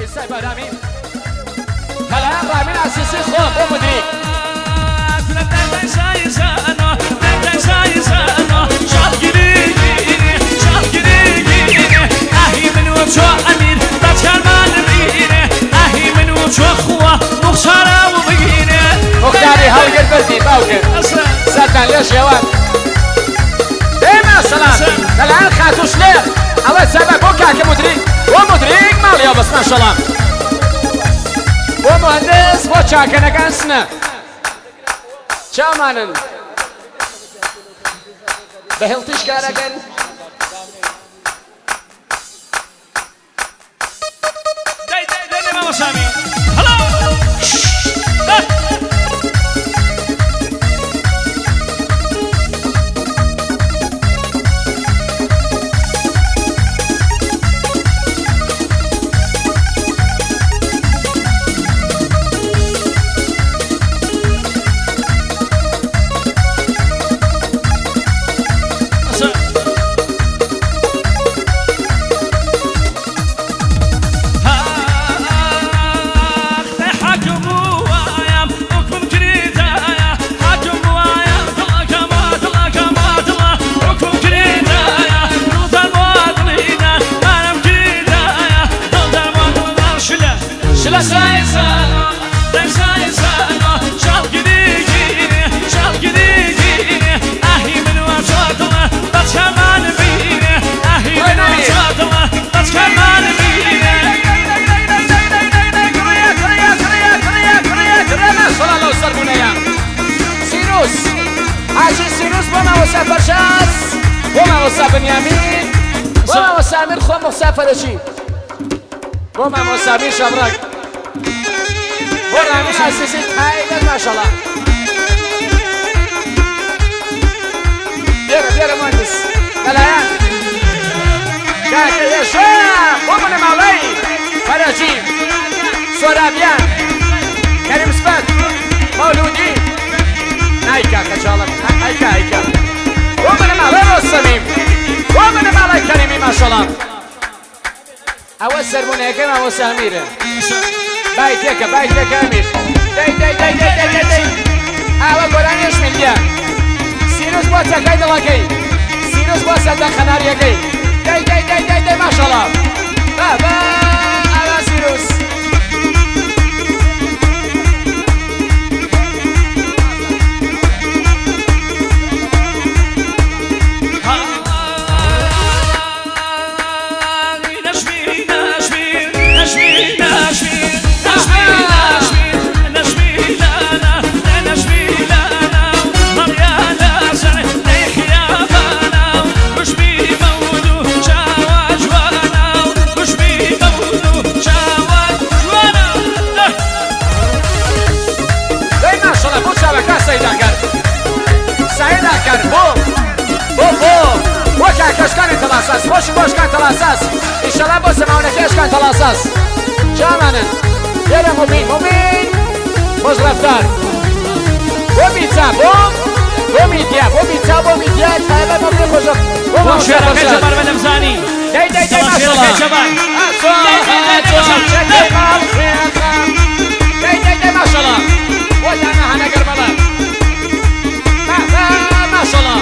ويساي برامين هلا رامين عسيسي خوب ومدريك اهي من وجه امير بچر من بینه اهی من وجه خواه مختاره و بگینه مختاری هاوگر بردی باوگر سرطان ليش يا واد ديما سلام الان خاتوش ليه اول سبب بوكا كمدريك ومدريك ماليا بس ما شاء الله ومهندس وشاكنا كانسنا شامانن بهلتش كاركن داي ماما سامي هلو بنيامين وما مسامير خو مسافر شي وما مسامير شبرك ورامين اساسي هاي ما شاء الله دير مهندس كلايان كاك يا شيخ ومن مولاي فرجيم سورابيان كريم صفات مولودي نايكا ان شاء الله هايكا ومن مولاي الصميم ومن مولاي كريمي ما شاء الله اول سرمونه كما هو ساميره بايتك امير داي اول قرانيش من ديا سيروس بوسا كايد لاكي سيروس بوسا دا خناريا كاي داي ما شاء الله بابا على سيروس باش كان تلاساس ان شاء الله بس معنا كاش كان تلاساس جامانا يلا مبين باش رفتار وميتا وميديا هذا مبين خوش وما شركه جبار بنمزاني داي ما شاء الله داي ما شاء الله ودانا هنا قربلا ما شاء الله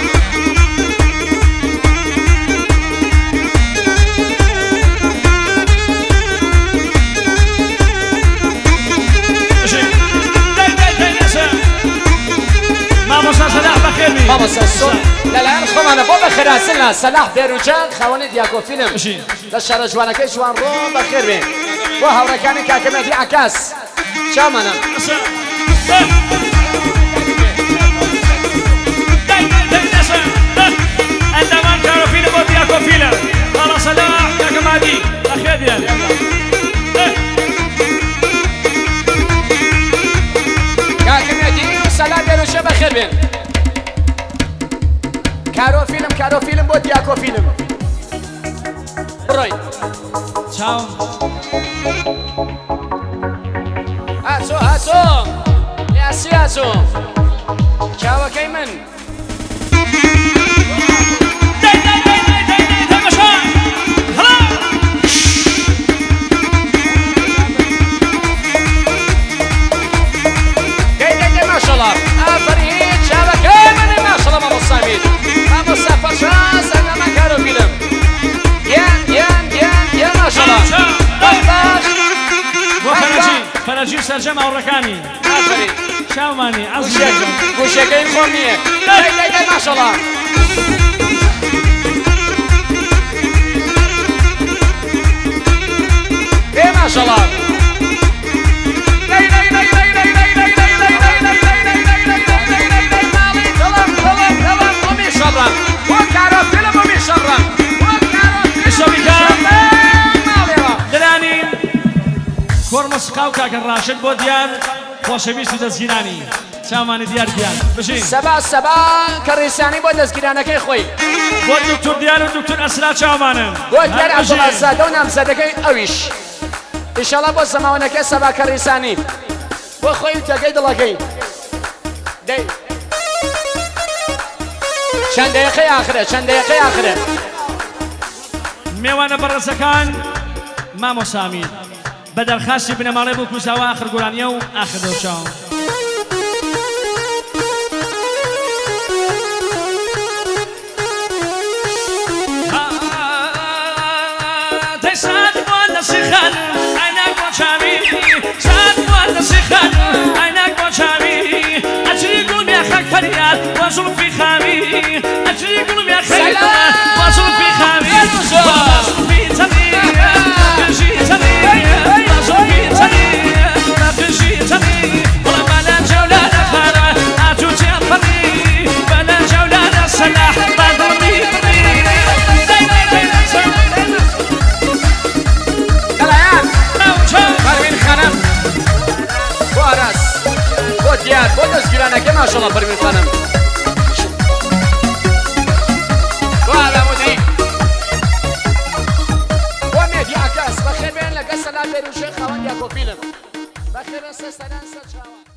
بابا سلسل لالان خوانا بابا خير هستن سلاح بیروجان خوانه دیاکو فیلم دشتر جوانکه جوان رو بخیر بین و هورکانی که کمی دی عکس شامانا عندما كانوا فيلم ودياكو فيلم قال صلاح يا كمادي بخير بين كاكمي دي سلاح بیروجان بخیر بین كارو فيلم بود ياكو فيلم روي تشاو هاتو يا سياسو تشاو كيمن داي مشان هلا سەرجەم هاوڕەکانی ئافرین شاومانی گوشەکەی خۆم نییە دەی ماشەڵڵا دەی ماشەڵڵا کۆڕمەسقا و کاکە ڕاشد بۆ دیار خۆشەویست و دەستگیرانی چاومانی دیار گیان بژین سەبا کەڕیسانی بۆ دەستگیرانەکەی خۆی بۆ دکتۆر دیار و دکتۆر ئەسرا چاومانن بۆ دیار عەبدوڵازادە و نامزەدەکەی ئەویش ئیشەڵا بۆ زەماوەنەکەی سەبا کەڕیسانی بۆ خۆی و تەگەی دڵەکەی دەی چەند دەیەقەی ئاخرە میوانە بەڕێزەکان مامۆسامیر بە دەرخاستی بنەماڵێ بۆ کوزاوە ئاخر گۆرانیە و ئاخر دەوچاو سعد بۆ نەسیخان عینەک بۆ چاوی سعد بۆ نەسیخان عینەک بۆ چاوی ئەچری گوڵمێ خەک فەریاد بۆ زوڵفی خاوی ئەچری گوڵمێ خەریاد بۆ زوڵفی خاوی بۆ زوڵفی چەمی گژی چەمی بۆ زوڵفی چەمی گژی چەمی بڵێ بەلە جەولانە خارە ئاتو چێپەڕی بەلە جەولانە سەلاح بەدڵمی بڕی دیار بۆ دەستگیرانەکە ماشەڵڵا پەروین خانم بۆ ئالامۆدەی بۆ مێدی ئاکاس بەخێر بێن لەگە سەلا بێروشێ خاوەندیا کۆفیلم بەخێرە سەستەدان سەر چاوە